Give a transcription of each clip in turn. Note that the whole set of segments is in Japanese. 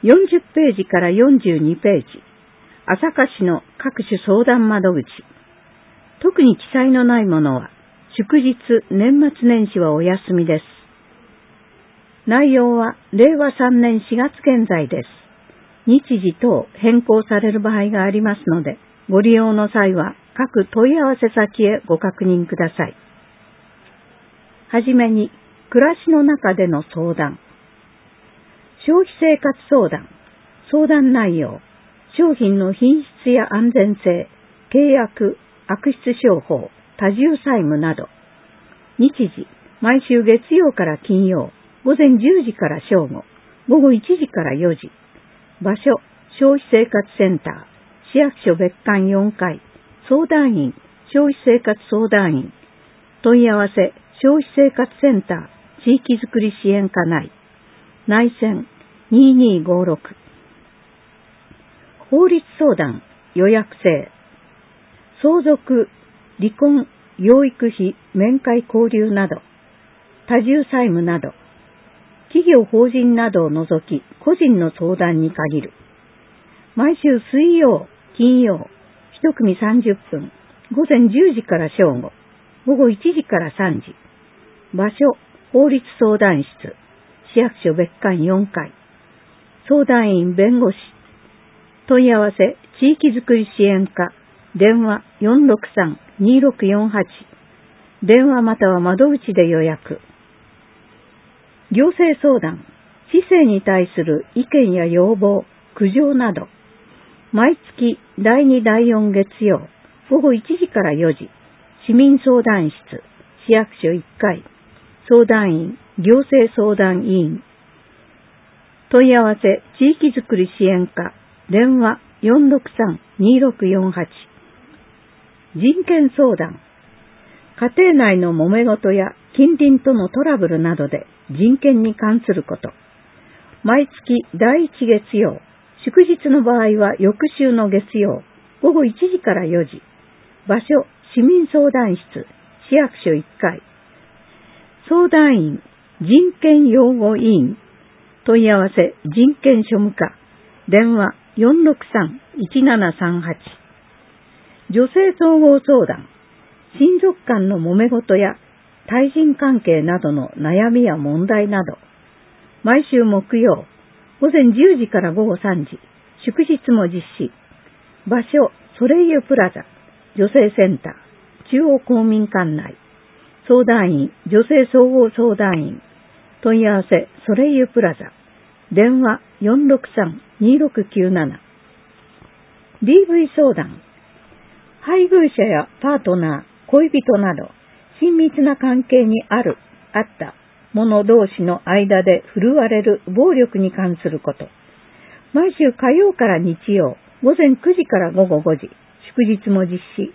40ページから42ページ、朝霞市の各種相談窓口。特に記載のないものは、祝日、年末年始はお休みです。内容は令和3年4月現在です。日時等変更される場合がありますので、ご利用の際は各問い合わせ先へご確認ください。はじめに、暮らしの中での相談。消費生活相談。相談内容。商品の品質や安全性、契約、悪質商法、多重債務など。日時、毎週月曜から金曜、午前10時から正午、午後1時から4時。場所、消費生活センター、市役所別館4階、相談員、消費生活相談員。問い合わせ、消費生活センター、地域づくり支援課内。内線2256。法律相談、予約制。相続、離婚、養育費、面会交流など。多重債務など。企業法人などを除き、個人の相談に限る。毎週水曜、金曜、一組30分、午前10時から正午、午後1時から3時。場所、法律相談室、市役所別館4階。相談員弁護士。問い合わせ、地域づくり支援課、電話463-2648。電話または窓口で予約。行政相談、市政に対する意見や要望、苦情など。毎月第2第4月曜、午後1時から4時。市民相談室、市役所1階。相談員、行政相談委員。問い合わせ、地域づくり支援課、電話463-2648。人権相談。家庭内の揉め事や近隣とのトラブルなどで人権に関すること。毎月第1月曜、祝日の場合は翌週の月曜、午後1時から4時。場所、市民相談室、市役所1階。相談員、人権擁護委員。問い合わせ、人権庶務課。電話463-1738。女性総合相談。親族間の揉め事や対人関係などの悩みや問題など。毎週木曜、午前10時から午後3時。祝日も実施。場所、ソレイユプラザ。女性センター。中央公民館内。相談員、女性総合相談員。問い合わせ、ソレイユプラザ。電話463-2697。DV 相談。配偶者やパートナー、恋人など、親密な関係にあった者同士の間で振るわれる暴力に関すること。毎週火曜から日曜、午前9時から午後5時、祝日も実施。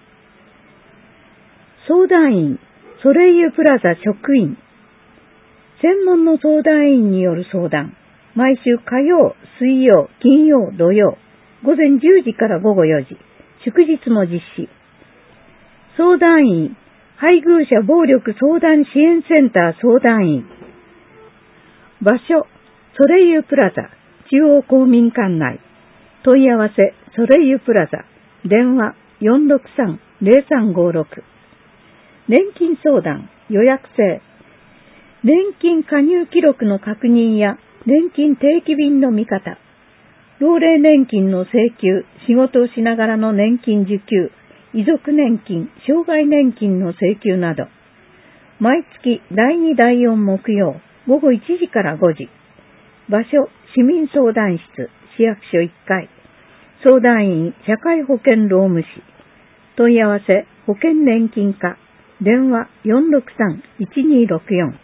相談員、ソレイユプラザ職員。専門の相談員による相談。毎週火曜、水曜、金曜、土曜、午前10時から午後4時、祝日も実施。相談員、配偶者暴力相談支援センター相談員。場所、ソレイユプラザ、中央公民館内。問い合わせ、ソレイユプラザ、電話463-0356。年金相談、予約制。年金加入記録の確認や年金定期便の見方。老齢年金の請求、仕事をしながらの年金受給、遺族年金、障害年金の請求など。毎月第2第4木曜、午後1時から5時。場所、市民相談室、市役所1階。相談員、社会保険労務士。問い合わせ、保険年金課。電話463-1264。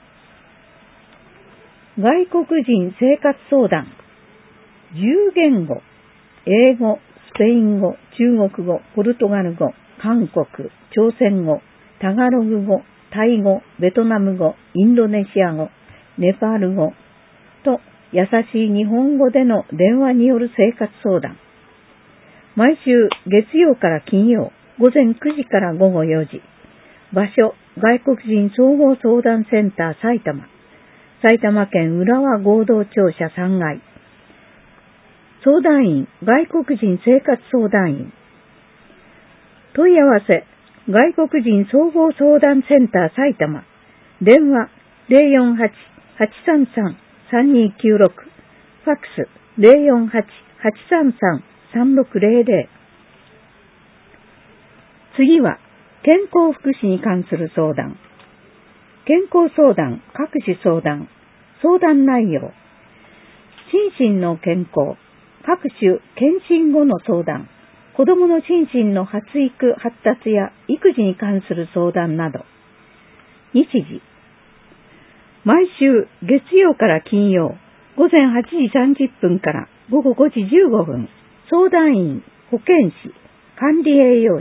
外国人生活相談。10言語。英語、スペイン語、中国語、ポルトガル語、韓国、朝鮮語、タガログ語、タイ語、ベトナム語、インドネシア語、ネパール語と優しい日本語での電話による生活相談。毎週月曜から金曜、午前9時から午後4時。場所、外国人総合相談センター埼玉。埼玉県浦和合同庁舎3階。 相談員、外国人生活相談員。問い合わせ、外国人総合相談センター埼玉。電話 048-833-3296。ファックス 048-833-3600。次は、健康福祉に関する相談。健康相談、各種相談、相談内容。心身の健康、各種検診後の相談、子どもの心身の発育、発達や育児に関する相談など。日時。毎週月曜から金曜、午前8時30分から午後5時15分、相談員、保健師、管理栄養士。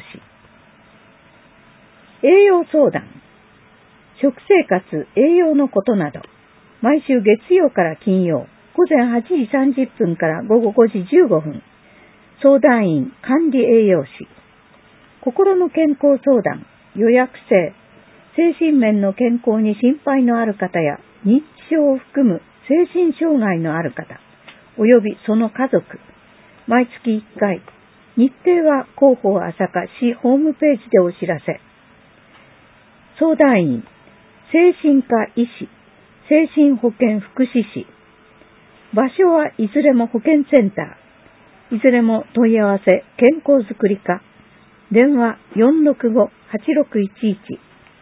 栄養相談。食生活、栄養のことなど。毎週月曜から金曜、午前8時30分から午後5時15分。相談員、管理栄養士。心の健康相談、予約制。精神面の健康に心配のある方や、認知症を含む精神障害のある方、およびその家族。毎月1回。日程は広報朝霞市ホームページでお知らせ。相談員、精神科医師、精神保健福祉士。場所はいずれも保健センター。いずれも問い合わせ健康づくり課。電話 465-8611。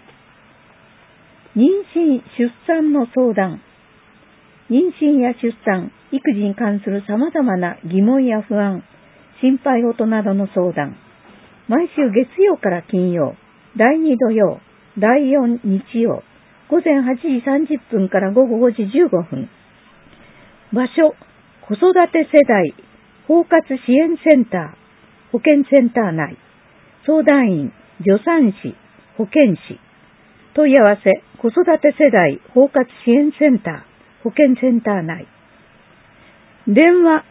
妊娠・出産の相談。妊娠や出産、育児に関する様々な疑問や不安、心配事などの相談。毎週月曜から金曜、第2土曜、第4日曜、午前8時30分から午後5時15分。場所、子育て世代包括支援センター、保健センター内。相談員、助産師、保健師。問い合わせ、子育て世代包括支援センター、保健センター内。電話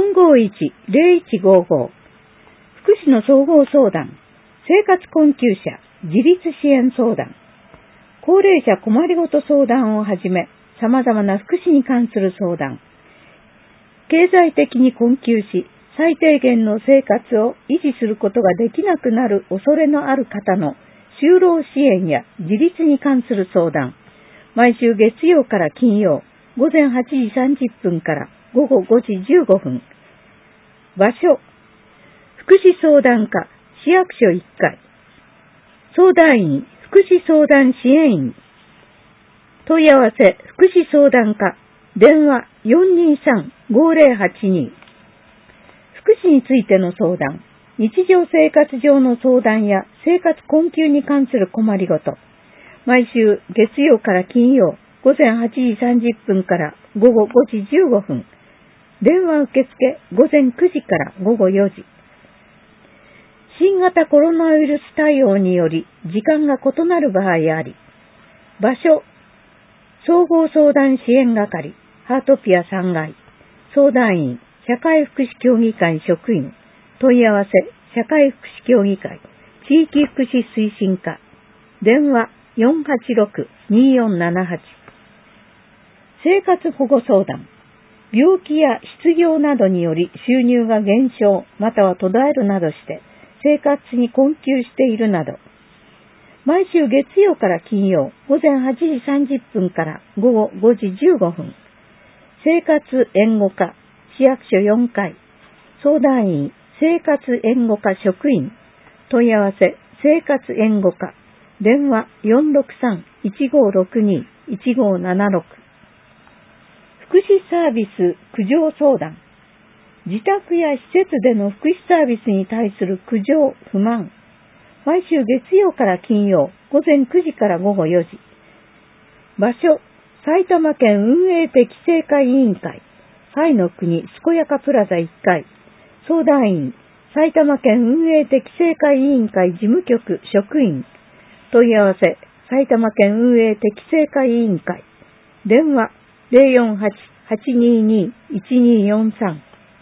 451-0155。福祉の総合相談、生活困窮者、自立支援相談。高齢者困りごと相談をはじめ、様々な福祉に関する相談。経済的に困窮し、最低限の生活を維持することができなくなる恐れのある方の就労支援や自立に関する相談。毎週月曜から金曜、午前8時30分から午後5時15分。場所、福祉相談課、市役所1階。相談員、福祉相談支援員。問い合わせ、福祉相談課、電話 423-5082。福祉についての相談、日常生活上の相談や生活困窮に関する困りごと。毎週月曜から金曜、午前8時30分から午後5時15分。電話受付午前9時から午後4時。新型コロナウイルス対応により時間が異なる場合あり。場所、総合相談支援係、ハートピア3階。相談員、社会福祉協議会職員。問い合わせ、社会福祉協議会、地域福祉推進課。電話 486-2478。生活保護相談。病気や失業などにより収入が減少または途絶えるなどして生活に困窮しているなど。毎週月曜から金曜午前8時30分から午後5時15分。生活援護課、市役所4階。相談員、生活援護課職員。問い合わせ、生活援護課。電話 463-1562-1576。福祉サービス苦情相談。自宅や施設での福祉サービスに対する苦情、不満。毎週月曜から金曜、午前9時から午後4時。場所、埼玉県運営的正会委員会、彩の国健やかプラザ1階。相談員、埼玉県運営的正会委員会事務局職員。問い合わせ、埼玉県運営的正会委員会。電話 048-822-1243。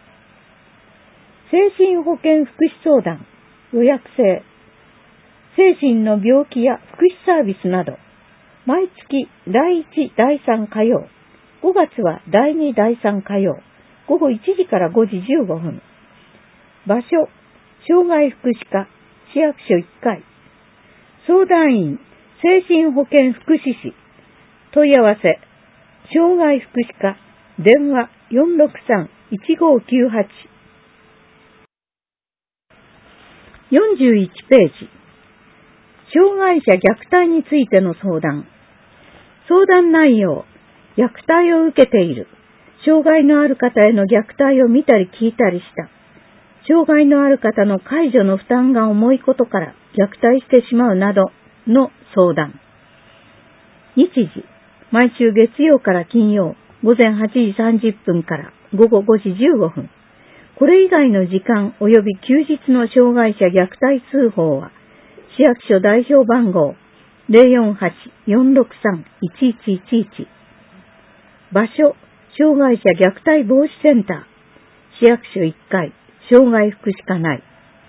精神保健福祉相談、予約制。精神の病気や福祉サービスなど、毎月第1、第3火曜、5月は第2、第3火曜、 午後1時から5時15分。場所、障害福祉課、市役所1階。相談員、精神保健福祉士。問い合わせ、障害福祉課、電話463-1598。41ページ。障害者虐待についての相談。相談内容、虐待を受けている。障害のある方への虐待を見たり聞いたりした。障害のある方の介助の負担が重いことから虐待してしまうなどの相談。日時、毎週月曜から金曜、午前8時30分から午後5時15分。これ以外の時間及び休日の障害者虐待通報は、市役所代表番号 048-463-1111。場所、障害者虐待防止センター、市役所1階、障害福祉課内。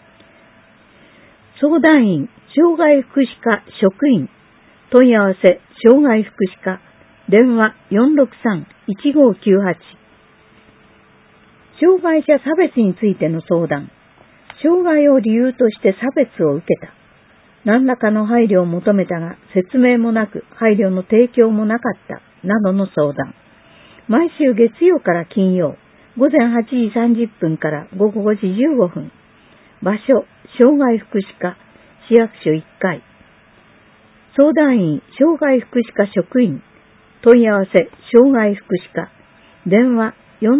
相談員、障害福祉課職員。問い合わせ、障害福祉課、電話463-1598。障害者差別についての相談。障害を理由として差別を受けた。何らかの配慮を求めたが、説明もなく、配慮の提供もなかった、などの相談。毎週月曜から金曜、午前8時30分から午後5時15分。場所、障害福祉課、市役所1階。相談員、障害福祉課職員。問い合わせ、障害福祉課。電話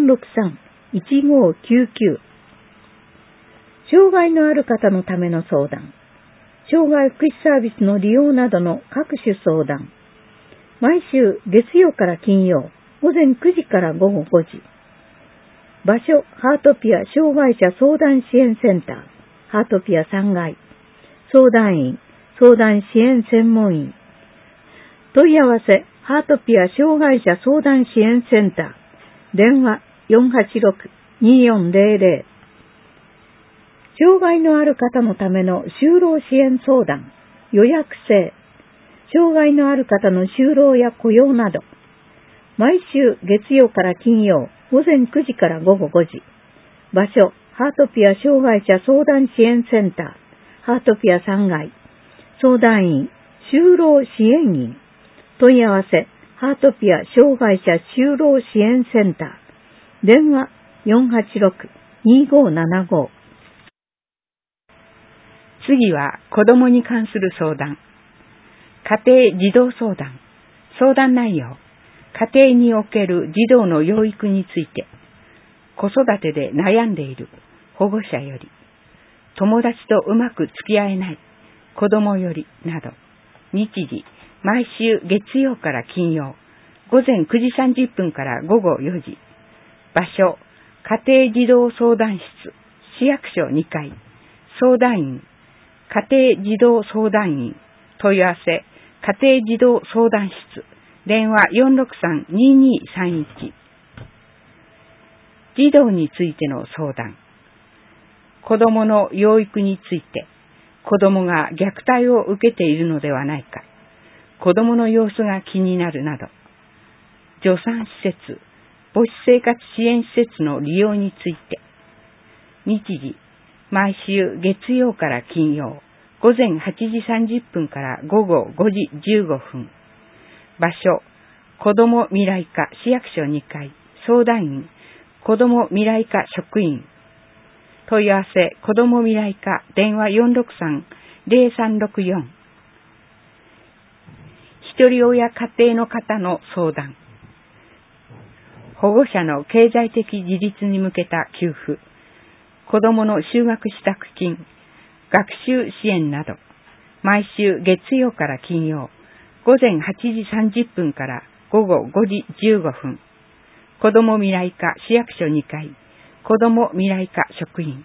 463-1599。障害のある方のための相談。障害福祉サービスの利用などの各種相談。毎週月曜から金曜、午前9時から午後5時。場所、ハートピア障害者相談支援センター、ハートピア3階。相談員、相談支援専門員。問い合わせ、ハートピア障害者相談支援センター、電話486-2400。障害のある方のための就労支援相談、予約制。障害のある方の就労や雇用など。毎週月曜から金曜、午前9時から午後5時。場所、ハートピア障害者相談支援センター、ハートピア3階。相談員、就労支援員。問い合わせ、ハートピア障害者就労支援センター。電話486-2575。 次は子供に関する相談。家庭児童相談。相談内容。家庭における児童の養育について。子育てで悩んでいる保護者より。友達とうまく付き合えない子供よりなど。日時、毎週月曜から金曜。午前9時30分から午後4時。場所、家庭児童相談室、市役所2階。相談員、家庭児童相談員。問い合わせ、家庭児童相談室。電話463-2231。児童についての相談。子供の養育について、子供が虐待を受けているのではないか。子供の様子が気になるなど。助産施設、母子生活支援施設の利用について。日時、毎週月曜から金曜、午前8時30分から午後5時15分。場所、子ども未来課市役所2階。相談員、子ども未来課職員。問い合わせ、子ども未来課電話463-0364。ひとり親家庭の方の相談。保護者の経済的自立に向けた給付。子どもの就学支度金、学習支援など。毎週月曜から金曜、午前8時30分から午後5時15分。子ども未来課市役所2階。子ども未来課職員。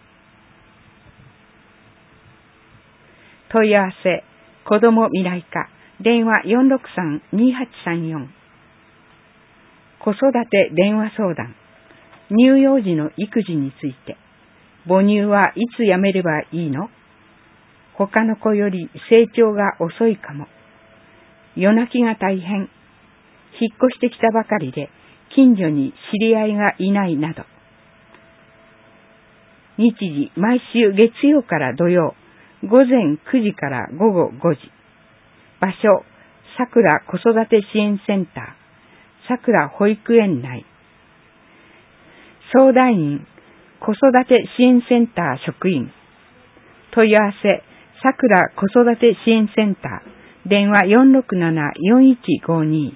問い合わせ、子ども未来課電話463-2834。子育て電話相談。乳幼児の育児について。母乳はいつやめればいいの？他の子より成長が遅いかも。夜泣きが大変。引っ越してきたばかりで近所に知り合いがいないなど。日時、毎週月曜から土曜、午前9時から午後5時。場所、さくら子育て支援センター、さくら保育園内。相談員、子育て支援センター職員。問い合わせ、さくら子育て支援センター、電話467-4152。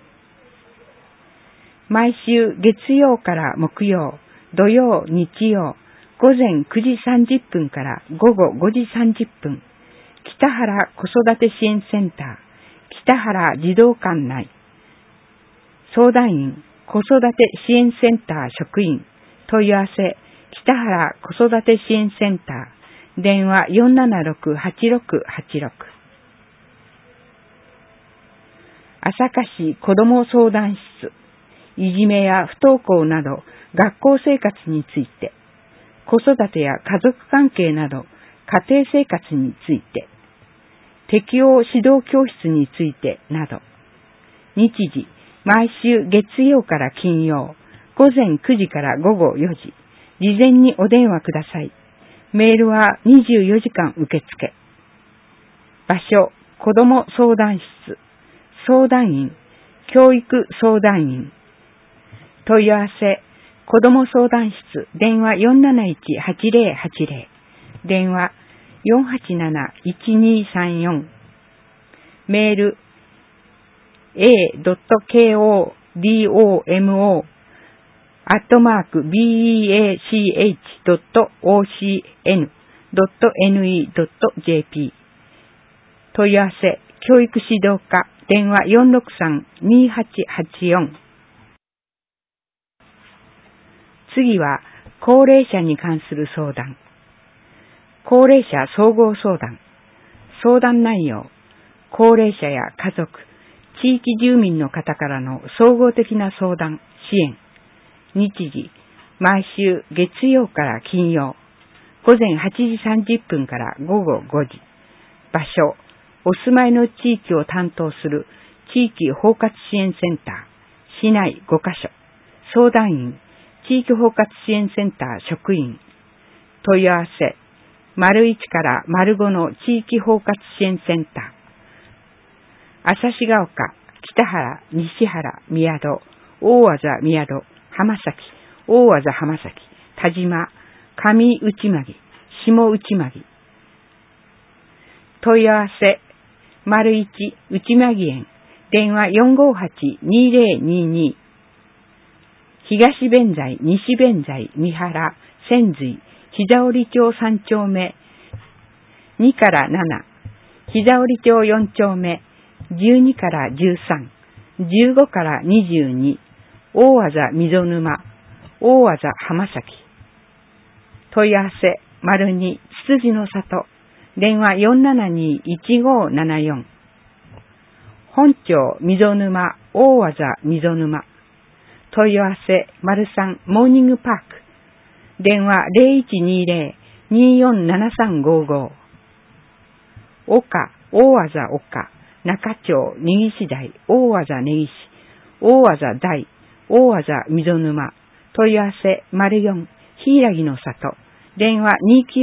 毎週月曜から木曜、土曜、日曜、午前9時30分から午後5時30分。北原子育て支援センター、北原児童館内。相談員、子育て支援センター職員。問い合わせ、北原子育て支援センター、電話476-8686。朝霞市子ども相談室、いじめや不登校など学校生活について、子育てや家族関係など家庭生活について、適応指導教室についてなど、日時、毎週月曜から金曜、午前9時から午後4時、事前にお電話ください。メールは24時間受付。場所、子ども相談室、相談員、教育相談員。問い合わせ、子ども相談室、電話471-8080、電話487-1234。メール、a.kodomo@beach.ocn.ne.jp。問い合わせ、教育指導課、電話463-2884。次は、高齢者に関する相談。高齢者総合相談。相談内容、高齢者や家族、地域住民の方からの総合的な相談、支援。日時、毎週月曜から金曜、午前8時30分から午後5時。場所、お住まいの地域を担当する地域包括支援センター、市内5カ所。相談員、地域包括支援センター職員。問い合わせ、1から5の地域包括支援センター。旭ヶ丘、北原、西原、宮戸、大字宮戸、浜崎、大字浜崎、田島、上内間木、下内間木。問い合わせ、1内間木園、電話458-2022。東弁財、西弁財、三原、千髄、膝折町3丁目、2から7、膝折町4丁目、12から13、15から22、大字溝沼、大字浜崎。問い合わせ、2、つつじの里、電話472-1574。本町溝沼、大字溝沼。問い合わせ、3、モーニングパーク。電話0120-247355。岡、大字岡、中町、根岸台、大字根岸、大字台、大字溝沼。問い合わせ、4、柊の里。電話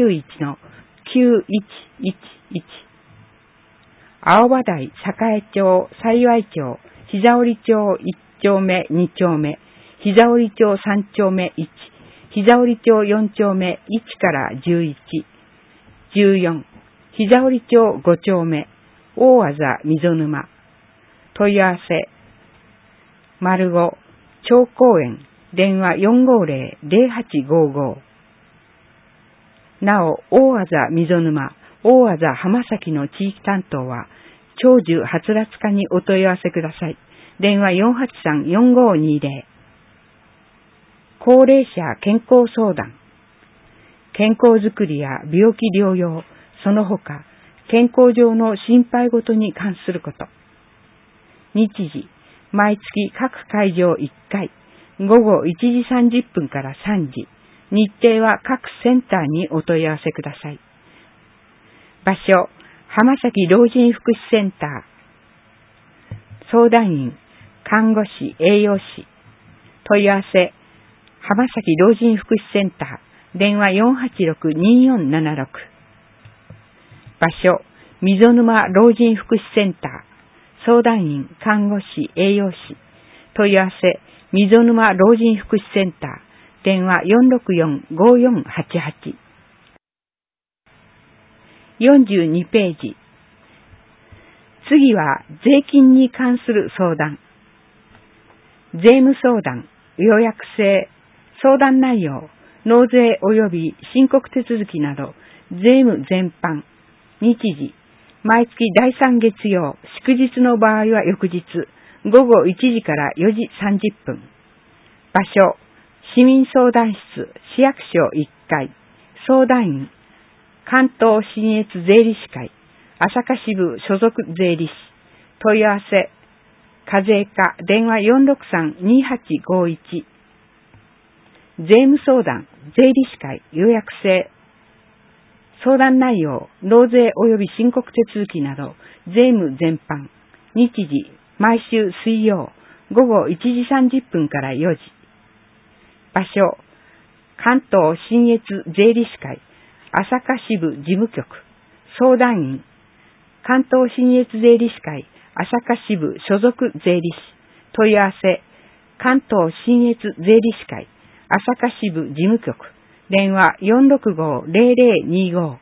291-9111。青葉台、栄町、幸町、膝折町1丁目2丁目、膝折町3丁目1、膝折町4丁目1から11、14、膝折町5丁目、大字溝沼。問い合わせ、5、町公園、電話450-0855。なお、大字溝沼、大字浜崎の地域担当は、長寿はつらつ課にお問い合わせください。電話483-4520。高齢者健康相談。健康づくりや病気療養、その他、健康上の心配事に関すること。日時、毎月各会場1回、午後1時30分から3時。日程は各センターにお問い合わせください。場所、浜崎老人福祉センター。相談員、看護師、栄養士。 問い合わせ、浜崎老人福祉センター、電話 486-2476。場所、溝沼老人福祉センター、相談員、看護師、栄養士。問い合わせ、溝沼老人福祉センター、電話 464-5488。42ページ。次は税金に関する相談。税務相談、予約制、相談内容、納税及び申告手続きなど、税務全般、日時、毎月第3月曜、祝日の場合は翌日、午後1時から4時30分。場所、市民相談室、市役所1階、相談員、関東信越税理士会、朝霞支部所属税理士、問い合わせ、課税課、電話 463-2851。税務相談、税理士会、予約制、相談内容、納税及び申告手続きなど、税務全般、日時、毎週水曜、午後1時30分から4時。場所、関東信越税理士会、朝霞支部事務局、相談員、関東信越税理士会、朝霞支部所属税理士、問い合わせ、関東信越税理士会、朝霞支部事務局、電話 465-0025。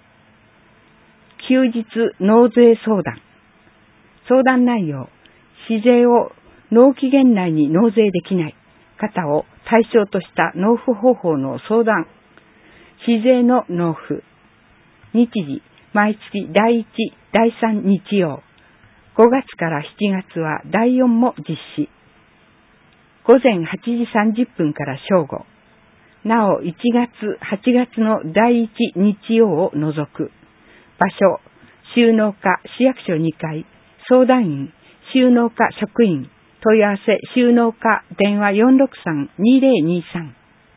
休日納税相談。相談内容、市税を納期限内に納税できない方を対象とした納付方法の相談。市税の納付。日時、毎月第1、第3日曜。5月から7月は第4も実施。午前8時30分から正午。なお1月、8月の第1日曜を除く。場所、収納課市役所2階。相談員、収納課職員。問い合わせ、収納課電話 463-2023。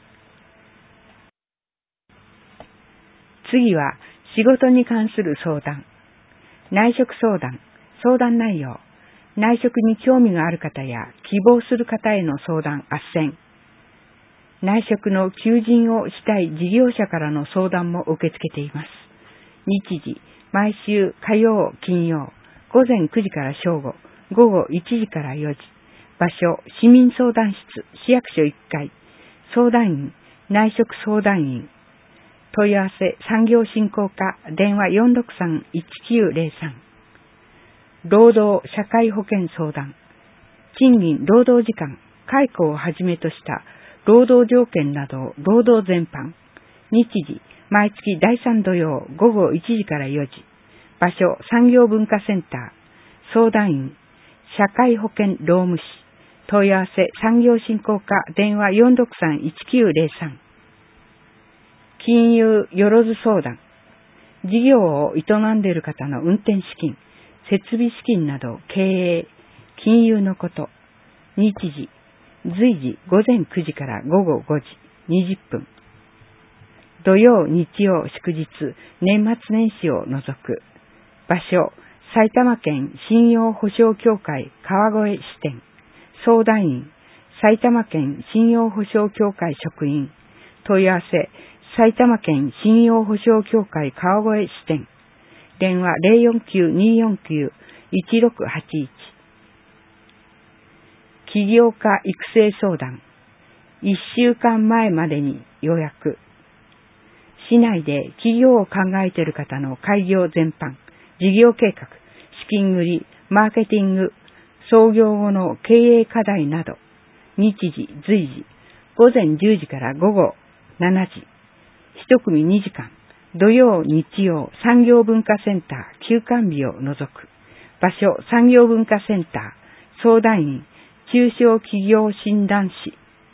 次は、仕事に関する相談。内職相談。相談内容。内職に興味がある方や希望する方への相談斡旋。内職の求人をしたい事業者からの相談も受け付けています。日時、毎週火曜、金曜、午前9時から正午、午後1時から4時。場所、市民相談室、市役所1階。相談員、内職相談員。問い合わせ、産業振興課、電話 463-1903。労働社会保険相談。賃金、労働時間、解雇をはじめとした労働条件など、労働全般。日時、毎月第3土曜、午後1時から4時。場所、産業文化センター。相談員、社会保険労務士。問い合わせ、産業振興課、電話 463-1903。金融よろず相談。事業を営んでいる方の運転資金、設備資金など経営、金融のこと。日時、随時午前9時から午後5時20分。土曜、日曜、祝日、年末年始を除く。場所、埼玉県信用保証協会川越支店。相談員、埼玉県信用保証協会職員。問い合わせ、埼玉県信用保証協会川越支店。電話 049-249-1681。起業家育成相談。1週間前までに予約。市内で起業を考えている方の開業全般、事業計画、資金繰り、マーケティング、創業後の経営課題など、日時、随時、午前10時から午後7時、一組2時間、土曜、日曜、産業文化センター、休館日を除く。場所、産業文化センター、相談員、中小企業診断士。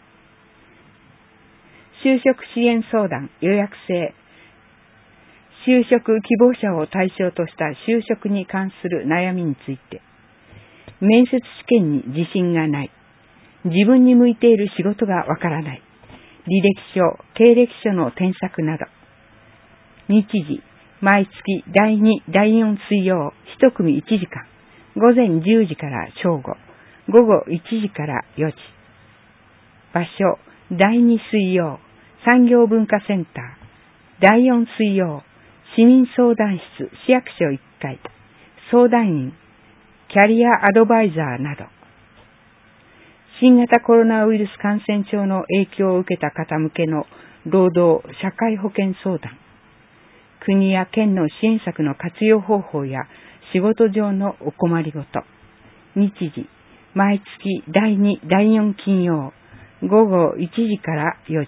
就職支援相談、予約制。就職希望者を対象とした就職に関する悩みについて。面接試験に自信がない。自分に向いている仕事がわからない。履歴書、経歴書の添削など。日時、毎月第2、第4水曜、一組1時間。午前10時から正午。午後1時から4時。 場所、第2水曜、産業文化センター。第4水曜、市民相談室、市役所1階。相談員、キャリアアドバイザーなど。新型コロナウイルス感染症の影響を受けた方向けの労働・社会保険相談。国や県の支援策の活用方法や仕事上のお困りごと。日時、毎月第2、第4金曜、午後1時から4時。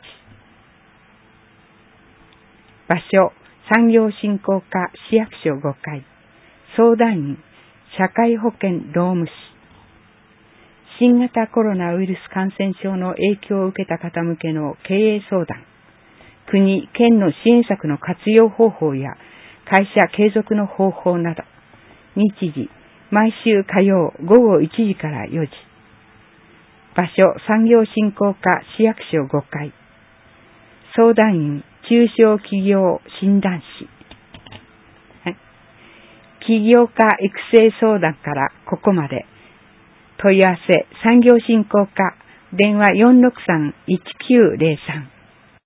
場所、産業振興課市役所5階。相談員、社会保険労務士。新型コロナウイルス感染症の影響を受けた方向けの経営相談。国・県の支援策の活用方法や会社継続の方法など。日時、毎週火曜午後1時から4時。場所、産業振興課市役所5階。相談員、中小企業診断士。起業家育成相談からここまで。問い合わせ、産業振興課、電話 463-1903。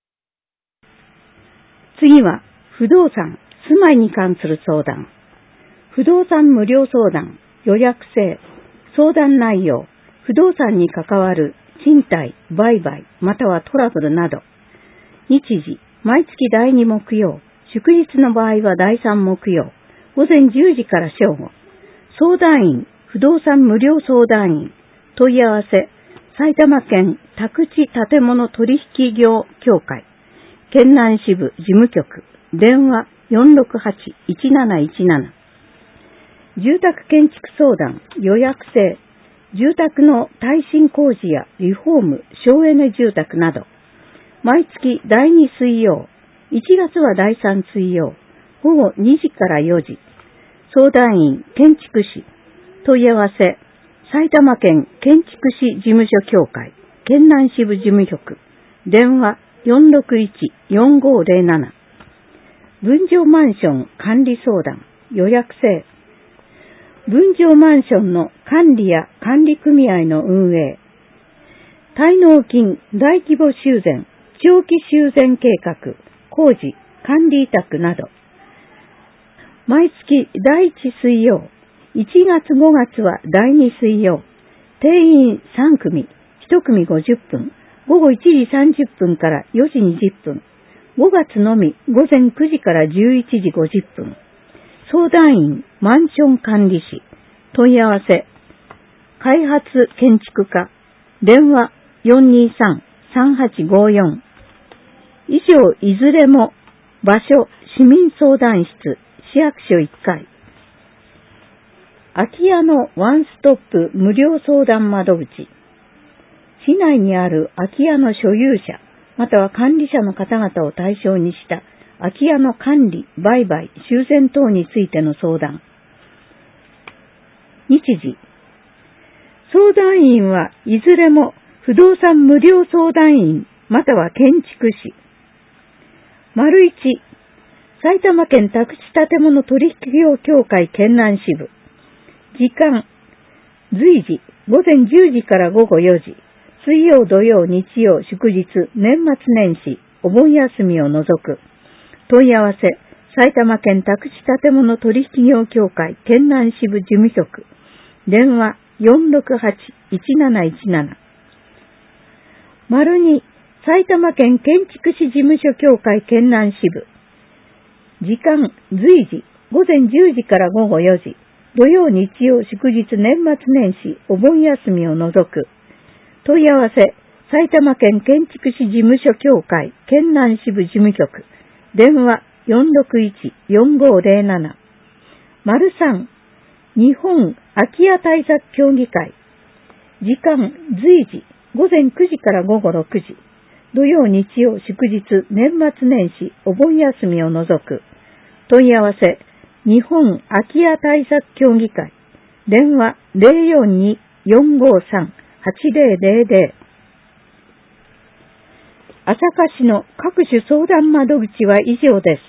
次は、不動産、住まいに関する相談。不動産無料相談、予約制、相談内容、不動産に関わる賃貸、売買、またはトラブルなど。日時、毎月第2木曜、祝日の場合は第3木曜、午前10時から正午。相談員、不動産無料相談員。問い合わせ、埼玉県宅地建物取引業協会。県南支部事務局。電話 468-1717。住宅建築相談、予約制。住宅の耐震工事やリフォーム、省エネ住宅など。毎月第2水曜、1月は第3水曜、午後2時から4時。相談員、建築士。問い合わせ、埼玉県建築士事務所協会、県南支部事務局。電話 461-4507。分譲マンション管理相談、予約制。分譲マンションの管理や管理組合の運営。滞納金、大規模修繕、長期修繕計画、工事、管理委託など。毎月第1水曜、1月5月は第2水曜、定員3組、1組50分、午後1時30分から4時20分、5月のみ午前9時から11時50分。相談員、マンション管理士。問い合わせ、開発建築課。電話 423-3854。以上いずれも場所、市民相談室、市役所1階。空き家のワンストップ無料相談窓口。市内にある空き家の所有者、または管理者の方々を対象にした空き家の管理、売買、修繕等についての相談。日時。相談員はいずれも不動産無料相談員、または建築士。丸1、埼玉県宅地建物取引業協会県南支部。時間、随時、午前10時から午後4時。水曜、土曜、日曜、祝日、年末年始、お盆休みを除く。問い合わせ、埼玉県宅地建物取引業協会県南支部事務局。電話 468-1717。丸2、埼玉県建築士事務所協会県南支部。時間、随時、午前10時から午後4時。土曜、日曜、祝日、年末年始、お盆休みを除く。問い合わせ、埼玉県建築士事務所協会県南支部事務局。電話 461-4507。丸3、日本空き家対策協議会。時間、随時、午前9時から午後6時。土曜、日曜、祝日、年末年始、お盆休みを除く。問い合わせ、日本空き家対策協議会。電話 042-453-8000。朝霞市の各種相談窓口は以上です。